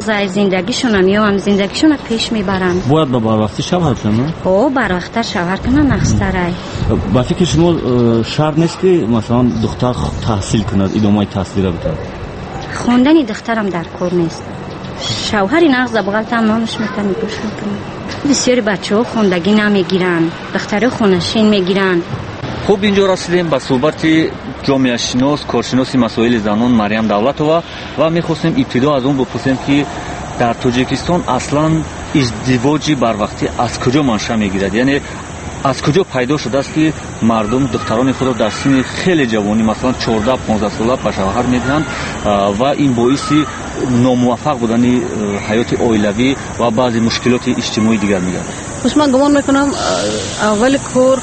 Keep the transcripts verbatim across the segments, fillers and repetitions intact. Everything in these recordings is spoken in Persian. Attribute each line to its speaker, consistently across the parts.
Speaker 1: мағзаи зиндагишона меёванд, зиндагишона пеш мебаранд.
Speaker 2: бояд ба барвақти шавҳар кунанд?
Speaker 1: о барвақта шавҳар кунанд ахстарай.
Speaker 2: ба фикри шумо шарт нест ки масалан духтар таҳсил кунад, идомаи таҳсилро битавонад?
Speaker 1: хондани духтарам дар кор нест. шавҳари нағз за буғалтам нонуш мекани гӯш мекунад. бисёри бачаҳо хондагӣ намегиранд, духтариҳо хонашин мегиранд.
Speaker 3: хуб, инҷо расидем ба суҳбати ҷомеашинос, коршиноси масоили занон Марьям Давлатова ва мехостем ибтидо аз он бипурсем ки дар Тоҷикистон аслан издивоҷи барвақтӣ аз куҷо маншаъ мегирад, яъне аз куҷо пайдо шудааст ки мардум духтарони худро дар синни хеле ҷавонӣ, масалан чордаҳ понздаҳ сола ба шавҳар медиҳанд ва ин боиси номуваффақ будани ҳаёти оилавӣ ва баъзе мушкилоти иҷтимоӣ дигар мегардад.
Speaker 4: خوش من گمان میکنم اول کور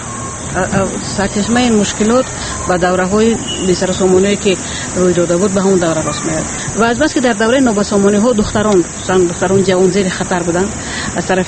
Speaker 4: سرچشمه این مشکلات با دوره های بی‌سروسامانی که روی داده بود به همون دوره راست میاد و از بس که در دوره نوبسامانی ها دختران دختران جوان زیر خطر بودن از طرف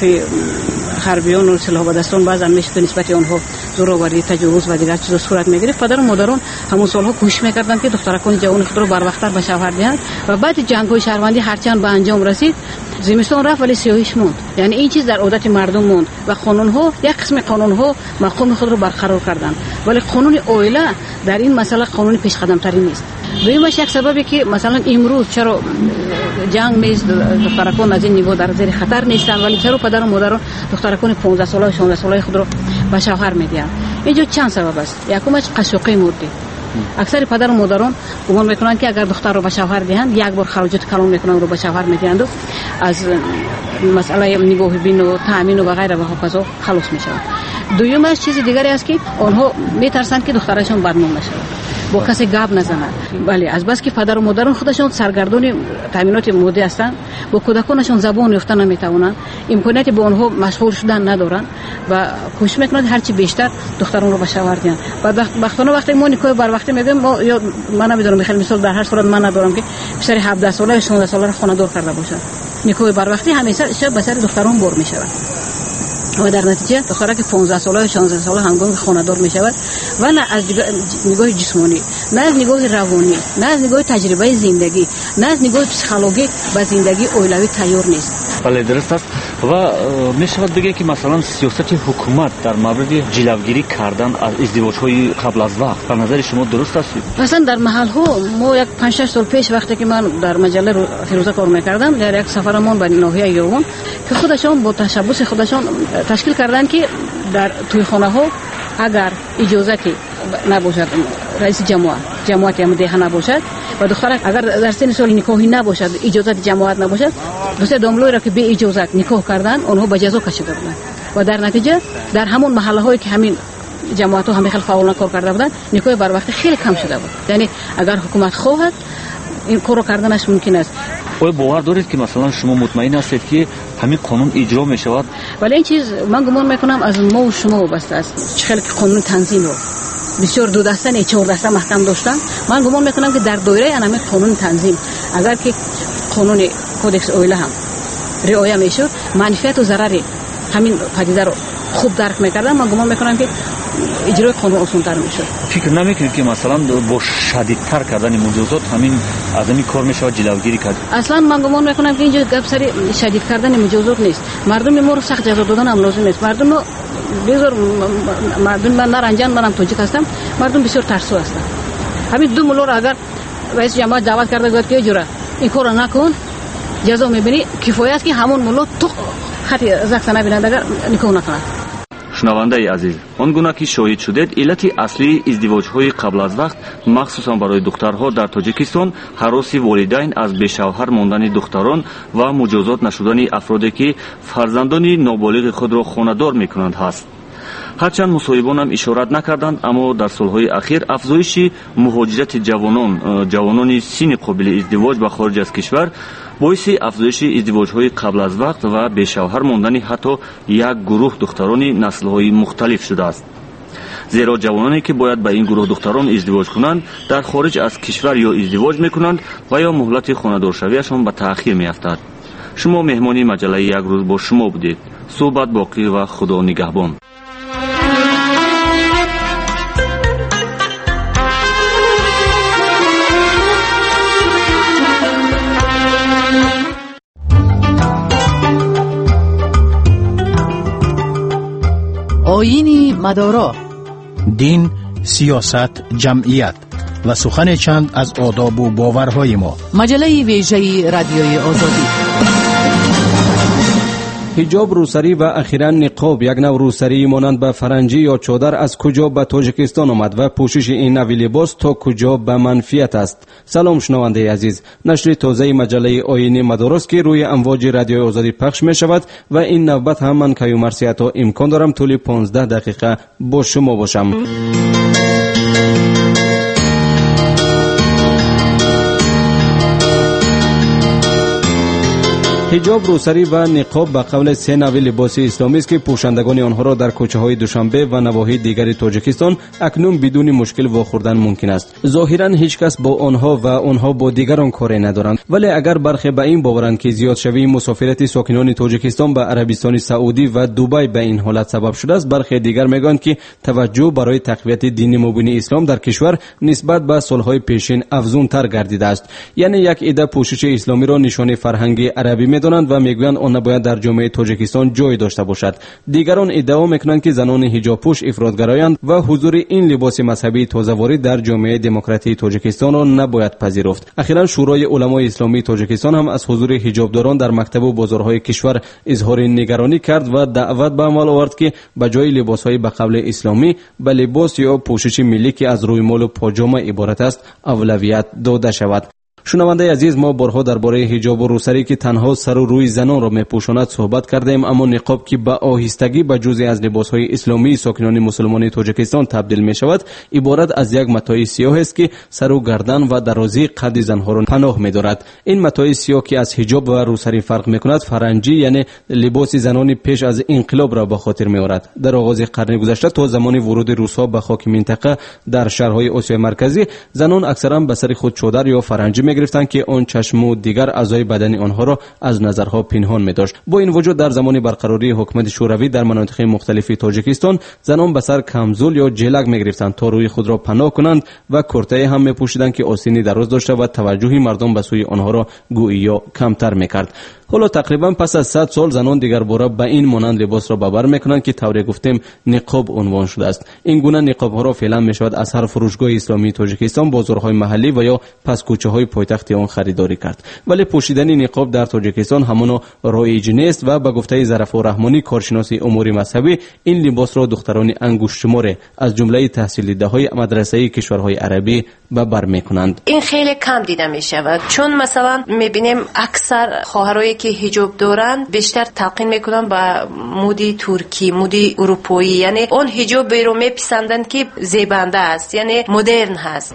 Speaker 4: حربیان و سلاح بدستان، بعضا میشه به نسبت آنها زورآوری، تجاوز و دیگر چیزا صورت میگرفت. پدر و مادران همون سالها کوشش میکردند که دخترکان جوان خود را بروقت‌تر به شوهر دهند و بعد جنگ‌های شهروندی هرچند به انجام رسید زمستان رفت ولی سیاهیش موند. یعنی این چیز در عادت مردم موند و قانون‌ها، یک قسم قانون‌ها مقام خود را برقرار کردند ولی قانون عائله در این مسئله قانون پیش قدم تری نیست. دویمش یک سببی که مثلا امروز چرا جنگ نیست، دخترکان از این نیو در زیر خطر نیستند ولی چرا پدر و مادران دخترکان پانزده ساله و شانزده ساله خود را به شوهر میدهند؟ اینجا چند سبب است. یکمش قشوقی مردی. اکثر پدر و مادران گمان میکنند که اگر دختر رو به شوهر دهند یک بار خراجات کلان میکنند رو به شوهر میدهند و از مسئله نگاه بین و تامین و غیره و هکذا خلاص میشوند. دویمش چیز دیگری است که آنها میترسند که دخترشون بدنام نشود، با کسی گپ نزنند. بله، از بس که پدر و مادران خودشون سرگردان تامینات مالی هستند، با کودکانشون زبان یافته نمیتوانند، امکانیتی با آنها مشغول شدن ندارند و کوشش میکنند هرچی بیشتر دختران رو به شوهر دهند. و وقتانه وقتی ما نکاح بر وقت میگیم، ما یا من نمیدونم، بخیر مثال در هر صورت من ندارم که پسر هفده ساله یا شانزده ساله رو خانه دار کرده باشد. نکاح بر وقتی همیشه شب به سر دختران بر میشود و در نتیجه دختره که پانزده ساله و شانزده ساله هنگام خانه دار میشود و نه از نگاه جسمانی، نه از نگاه روانی، نه از نگاه تجربه زندگی، نه از نگاه پسیکولوژی به زندگی اولیوی تیار نیست.
Speaker 3: بله درست است. و میشود بگه که مثلا سیاست حکومت در مورد جلوگیری کردن از ازدواج‌های قبل از وقت به نظر شما درست است؟
Speaker 4: مثلا در محل ها ما یک پنج شش سال پیش وقتی که من در مجله فیروزه کار میکردم، در یک سفرمان به ناحیه یوگان که خودشان با تشبث خودشان تشکیل کردن که در تویخانه ها اگر اجازتی نباشد رئیس جماعت جماعتی هم دیگه نباشد و دختر اگر در سن سال نکاحی نباشد، اجازت جماعت نباشد، دوست داملوی را که به اجازت نکاح کردن اونها به جزا کشیده بودند و در نتیجه در همون محله هایی که همین جماعت ها همه خیلی فعال کار کرده بودند نکاح بر وقت خیلی کم شده بود. یعنی اگر حکومت خواهد این کارو کردنش ممکن است.
Speaker 3: آیا باور دارید که مثلا شما مطمئن هستید که همین قانون اجرا می شود؟
Speaker 4: ولی این چیز من گمان میکنم از ما و شما وابسته است. خیلی که قانون تنظیم رو بسیار دو دسته نه چهار دسته محکم داشتن، من گمان میکنم که در دایره انمی قانون تنظیم اگر که قانون کودکس اویله هم رعایت میشد، منفعت و ضرر همین پدیده رو خوب درک میکردن، من گمان میکنم که اجرای قانون آسان‌تر میشد.
Speaker 3: فکر نمیکنید که مثلا با شدیدتر کردن مجازات همین از این کار میشه جلوگیری کرد؟
Speaker 4: اصلا من گمان میکنم که اینجا گپ سر شدید کردن مجازات نیست. مردم ما رو سخت جزا دادن هم لازم نیست. مردم بسیار مردم من نارنجان، منم تاجیک هستم، مردم بسیار ترسو هستند. همین دو ملور اگر رئیس جماعت دعوت کرده گفت که جوره این کارو نکن جزا میبینی، کفایت است که همون ملور تو خطی زخم نبینند اگر نکاح نکنند.
Speaker 3: шунавандаи азиз, он гуна ки шоҳид шудед, иллати аслии издивоҷҳои қабл аз вақт махсусан барои духтарҳо дар Тоҷикистон ҳароси волидайн аз бешавҳар мондани духтарон ва муҷозот нашудани афроде ки фарзандони ноболиғи худро хонадор мекунанд ҳаст. ҳарчанд мусоҳибонам ишорат накарданд, аммо дар солҳои ахир афзоиши муҳоҷирати ҷавонон ҷавонони синни қобили издивоҷ ба хориҷ аз кишвар боиси афзоиши издивоҷҳои қабл аз вақт ва бешавҳар мондани ҳатто як гурӯҳ духтарони наслҳои мухталиф шудааст. зеро ҷавононе ки бояд ба ин гурӯҳ духтарон издивоҷ кунанд дар хориҷ аз кишвар ё издивоҷ мекунанд ва ё муҳлати хонадоршавиашон ба таъхир меафтад. шумо меҳмони маҷалаи як рӯз бо шумо будед. суҳбат боқӣ ва худо нигаҳбон.
Speaker 5: آیین مدارا،
Speaker 6: دین، سیاست، جمعیت و سخن چند از آداب و باورهای ما.
Speaker 5: مجله ویژه رادیوی آزادی.
Speaker 7: حجاب روسری و اخیراً نقاب، یک نوع روسری مانند به فرنگی یا چادر، از کجا به تاجیکستان آمد و پوشش این نوع لباس تا کجا به منفیت است؟ سلام شنونده عزیز، نشر تازه مجله آیین مدارس که روی امواج رادیوی آزادی پخش می شود و این نوبت هم من کیوم مرسیتا امکان دارم طول پانزده دقیقه با شما باشم. حجاب روسری و نقاب به قول سه نوع لباس اسلامی است که پوشندگان آنها را در کوچه های دوشنبه و نواحی دیگر تاجیکستان اکنون بدون مشکل واخوردن ممکن است. ظاهرا هیچ کس با آنها و آنها با دیگران کاری ندارند، ولی اگر برخی به این باورند که زیاد شوی مسافرت ساکنان تاجیکستان به عربستان سعودی و دبی به این حالت سبب شده است، برخی دیگر میگویند که توجه برای تقویت دین مبین اسلام در کشور نسبت به سالهای پیشین افزون تر گردیده است. یعنی یک عده پوشش اسلامی را نشانه فرهنگ عربی دانند و میگویند آن نباید در جامعه تاجیکستان جای داشته باشد. دیگران ادعا میکنند که زنان حجاب پوش افراطگرایند و حضور این لباس مذهبی تازه‌وارد در جامعه دموکراتیک تاجیکستان را نباید پذیرفت. اخیراً شورای علمای اسلامی تاجیکستان هم از حضور حجابداران در مکتب و بازارهای کشور اظهار نگرانی کرد و دعوت به عمل آورد که به جای لباسهای به قول اسلامی به لباس یا پوشش ملی که از روی مال و پاجامه عبارت است اولویت داده شود. شنونده عزیز، ما بارها درباره حجاب و روسری که تنها سر و روی زنان را میپوشاند صحبت کردیم، اما نقاب که به آهستگی به جزئی از لباسهای اسلامی ساکنان مسلمان تاجیکستان تبدیل می شود، عبارت از یک متاع سیاه است که سر و گردن و درازی قد زنها را پناه می دارد. این متاع سیاه که از حجاب و روسری فرق می کند، فرنگی یعنی لباس زنان پیش از انقلاب را به خاطر می آورد. در آغاز قرن گذشته تا زمان ورود روس‌ها به خاک منطقه در شهرهای آسیای مرکزی، زنان اکثرا به سر خود چادر یا فرنگی می گرفتند که آن چشم و دیگر اعضای بدن آنها را از نظرها پنهان می داشت. با این وجود در زمان برقراری حکومت شوروی در مناطق مختلف تاجیکستان، زنان به سر کمزول یا جلک می گرفتند تا روی خود را پناه کنند و کرته هم می پوشیدند که آستینی دراز داشته و توجهی مردم به سوی آنها را گویی کمتر می کرد. حالا تقریبا پس از صد سال زنان دیگر باره به این مانند لباس را باور میکنند که طوری گفتیم نقاب عنوان شده است. این گونه نقاب ها را فعلا میشود از هر فروشگاه اسلامی تاجیکستان، بازارهای محلی و یا پس کوچه های پایتخت آن خریداری کرد. ولی پوشیدن نقاب در تاجیکستان همانا رایج نیست و به گفته ظرفا رحمانی، کارشناس امور مذهبی، این لباس را دختران انگشت شمار از جمله تحصیل دیده های مدرسه کشورهای عربی به بر میکنند.
Speaker 8: این خیلی کم دیده می شود، چون مثلا میبینیم اکثر خواهرای که حجاب دارن بیشتر تلقین میکنن با مودی ترکی، مودی اروپایی، یعنی اون حجاب رو میپسندن که زیبنده است، یعنی مدرن هست.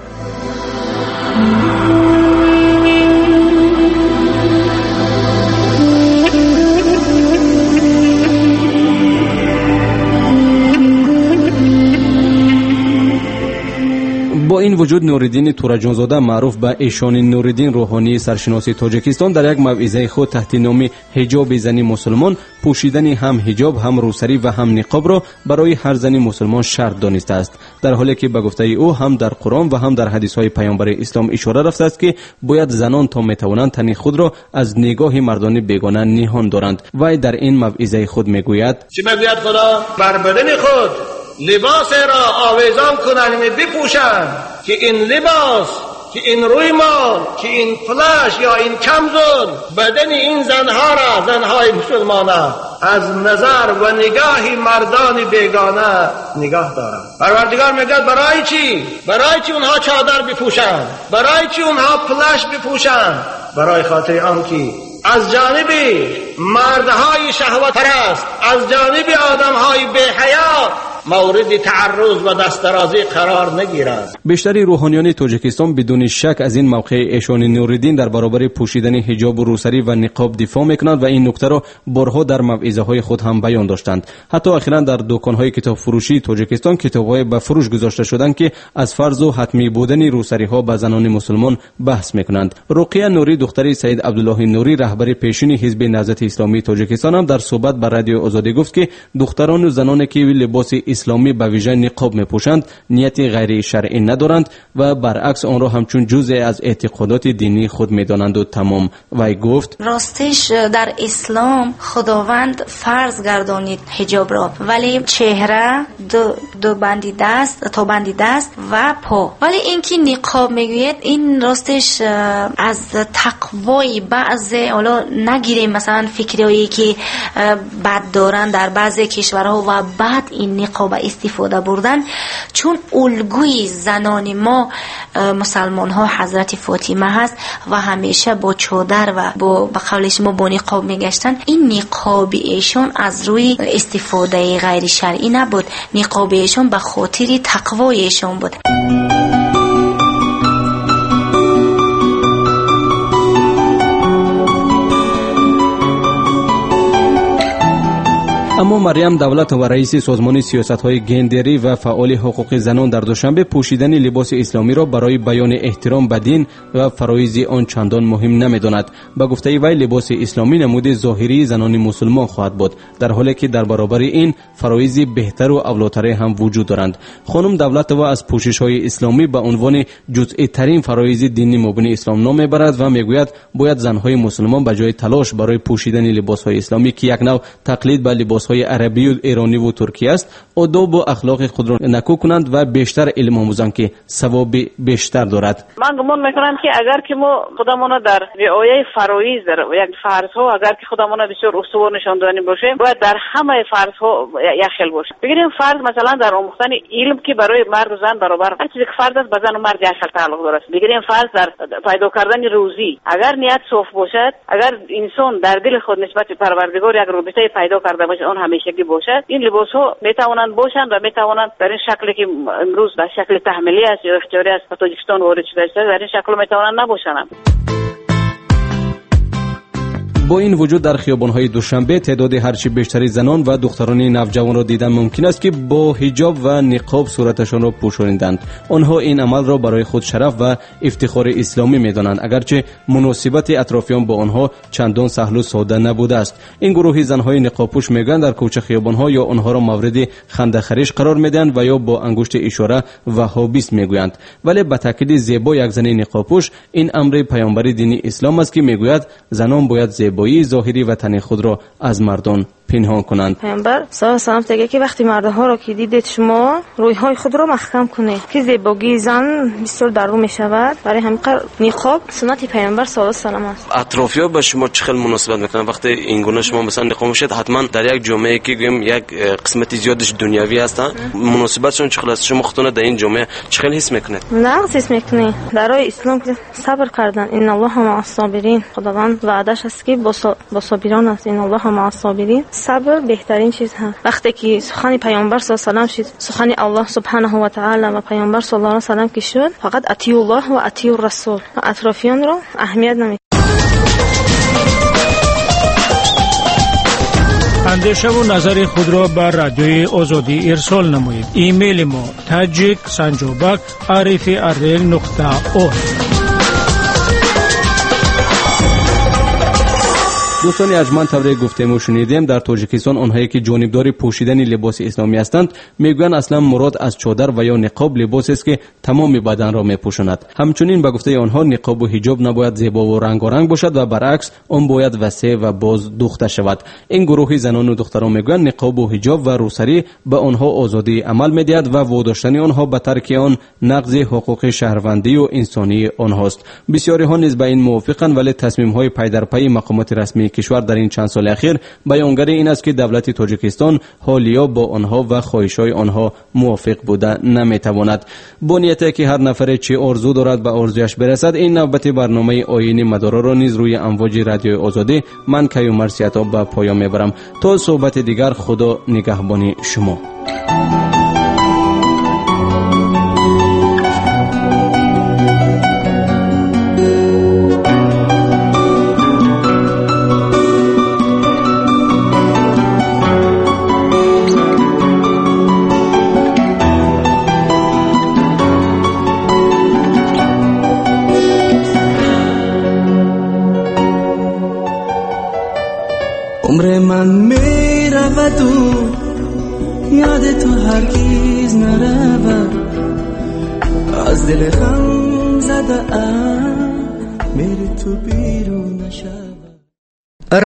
Speaker 7: با این وجود نوریدین تورجانزاده معروف به ایشان نوریدین روحانی سرشناس تاجیکستان در یک موعظه خود تحت نام حجاب زنی مسلمان، پوشیدن هم حجاب هم روسری و هم نقاب را برای هر زنی مسلمان شرط دانسته است، در حالی که به گفته او هم در قرآن و هم در حدیث های پیامبر اسلام اشاره رفته است که باید زنان تا میتوانند تن خود را از نگاه مردان بیگانه نهان دارند. و در این موعظه خود میگوید:
Speaker 9: چی میگوید خدا؟ بر بدن خود لباس را آویزان کنند، بپوشند که این لباس، که این روی مال، که این فلاش یا این کمزون بدن این زنها را، زنهای مسلمانه، از نظر و نگاه مردان بیگانه نگاه دارند. پروردگار میگه برای چی؟ برای چی اونها چادر بپوشند؟ برای چی اونها فلاش بپوشند؟ برای خاطر آنکه از جانب مردهای شهوت پرست، از جانب آدمهای بی‌حیا مورد تعرض و دسترازی قرار نگیرد.
Speaker 7: بیشتری روحانیان تاجیکستان بدون شک از این موقع ایشان نوریدین در برابر پوشیدن حجاب و روسری و نقاب دفاع میکنند و این نکته را بارها در موعظه های خود هم بیان داشتند. حتی اخیراً در دکان‌های کتاب فروشی تاجیکستان کتاب‌های به فروش گذاشته شدند که از فرض و حتمی بودن روسری ها به زنان مسلمان بحث میکنند. رقیه نوری دختری سید عبدالله نوری رهبر پیشین حزب نهضت اسلامی تاجیکستان هم در صحبت با رادیو آزادی گفت که دختران و زنانی که لباس اسلامی به ویژه نقاب میپوشند نیت غیر شرعی ندارند و برعکس آن را همچون جزء از اعتقادات دینی خود میدانند و تمام. وی گفت
Speaker 10: راستش در اسلام خداوند فرض گردانید حجاب را، ولی چهره، دو, دو بندی دست تا بندی دست و پا. ولی اینکه نقاب میگوید این راستش از تقوای بعض حالا نگیریم مثلا فکریایی که بد دارن در بعضی کشورها و بعد این نقاب استفاده بردن، چون الگوی زنان ما مسلمان ها حضرت فاطمه هست و همیشه با چادر و با به قول شما با نقاب میگشتن. این نقاب ایشان از روی استفاده غیر شرعی نبود، نقاب ایشان به خاطر تقوای ایشان بود.
Speaker 7: اما مریم دولت و رئیس سازمان سیاست‌های گندری و فعال حقوق زنان در دوشنبه پوشیدن لباس اسلامی را برای بیان احترام به دین و فرایض آن چندان مهم نمی‌داند. با گفته وی لباس اسلامی نمود ظاهری زنان مسلمان خواهد بود، در حالی که در برابر این فرایض بهتر و اولاتر هم وجود دارند. خانم دولت و از پوشش‌های اسلامی به عنوان جزئی ترین فرایض دینی مبنی اسلام نام می‌برد و میگوید باید زن‌های مسلمان به جای تلاش برای پوشیدن لباس‌های اسلامی که یک نوع تقلید به لباس‌های عربی و ایرانی و ترکی است، آداب و اخلاق خود را نکو کنند و بیشتر علم آموزند که ثواب بیشتر دارد.
Speaker 11: من گمان میکنم که اگر که ما خودمون در رعایت فرایض در یک فرض ها اگر که خودمون بسیار استوار نشان دادیم باشیم، باید در همه فرض ها یک خل باشه. بگیریم فرض مثلا در آموختن علم که برای مرد و زن برابر هر چیزی که فرض است به زن و مرد یک خل تعلق دارد. بگیریم فرض در پیدا کردن روزی، اگر نیت صاف باشد، اگر انسان در دل خود نسبت به پروردگار یک رابطه پیدا کرده باشه، اون همیشگی باشد، این لباس ها میتوانند باشند و میتوانند در این شکلی که امروز به شکل تحمیلی است یا اختیاری است به تاجیکستان وارد شده است، در این شکل میتوانند نباشند.
Speaker 7: با این وجود در خیابان‌های دوشنبه تعداد هرچی بیشتری زنان و دختران نوجوان را دیدن ممکن است که با حجاب و نقاب صورتشان را پوشانیدند. آنها این عمل را برای خود شرف و افتخار اسلامی می‌دانند، اگرچه مناسبت اطرافیان با آنها چندان سهل و ساده نبوده است. این گروهی زن‌های نقاب‌پوش می‌گویند در کوچه خیابان‌ها یا آنها را مورد خنده‌خریش قرار می‌دهند و یا با انگشت اشاره وهابیست می‌گویند. ولی به تاکید زیبا یک زن نقاب‌پوش این امر پیامبر دین اسلام است که می‌گوید زنان باید زیبایی ظاهری و تن خود را از مردان پنهان کنند.
Speaker 12: پیامبر صلی الله علیه و آله که وقتی مردها را که دیدید شما رویهای خود را محکم کنید که زیبایی زن بسیار درو می شود. برای همین نقاب سنت پیامبر صلی الله علیه و آله است.
Speaker 13: اطرافیان به شما چه خیلی مناسبت میکنن وقتی این گونه شما مثلا نقاب میشید؟ حتما در یک جامعه که گویم یک قسمت زیادش دنیوی هستن، مناسبتشون چه خیلی است؟ شما خودتون در این جامعه چه خیلی حس میکنید؟
Speaker 12: نه حس میکنید در راه اسلام که صبر کردن، ان الله مع الصابرین، خداوند وعدهش است که با صابران است. ان الله مع الصابرین، صبر بهترین چیز هست. وقتی که سخن پیامبر صلی الله علیه و آله شد، سخن الله سبحانه و تعالی و پیامبر صلی الله علیه و آله که شد، فقط اطیع الله و اطیع الرسول، اطرافیان را اهمیت نمی.
Speaker 14: اندیشه و نظر خود را بر رادیوی آزادی ارسال نمایید. ایمیل ما تاجیک سنجوبک عارف ارل نقطه او.
Speaker 7: دوستان ارجمند، طوری گفتیم و شنیدیم در تاجیکستان آنهایی که جانبدار پوشیدن لباس اسلامی هستند میگویند اصلا مراد از چادر و یا نقاب لباسی است که تمام بدن را میپوشاند. همچنین به گفته آنها نقاب و حجاب نباید زیبا و رنگارنگ باشد و برعکس آن باید وسیع و باز دوخته شود. این گروهی زنان و دختران میگویند نقاب و حجاب و روسری به آنها آزادی عمل میدهد و واداشتن آنها به ترک آن نقض حقوق شهروندی و انسانی آنهاست. بسیاری ها نیز به این موافقند، ولی تصمیم های پی در پی مقامات رسمی کشور در این چند سال اخیر بیانگر این است که دولت تاجیکستان حالیا با آنها و خواهش‌های آنها موافق بوده نمیتواند. با نیتی که هر نفر چه آرزو دارد به آرزویش برسد، این نوبت برنامه آیین مدارا را نیز روی امواج رادیو آزادی من کیو مرسیتا به پایان میبرم. تا صحبت دیگر، خدا نگهبان شما.
Speaker 15: عمر من می رود و یاد تو هرگیز نرود، از دل غم زده ام میری تو بیرون نشد.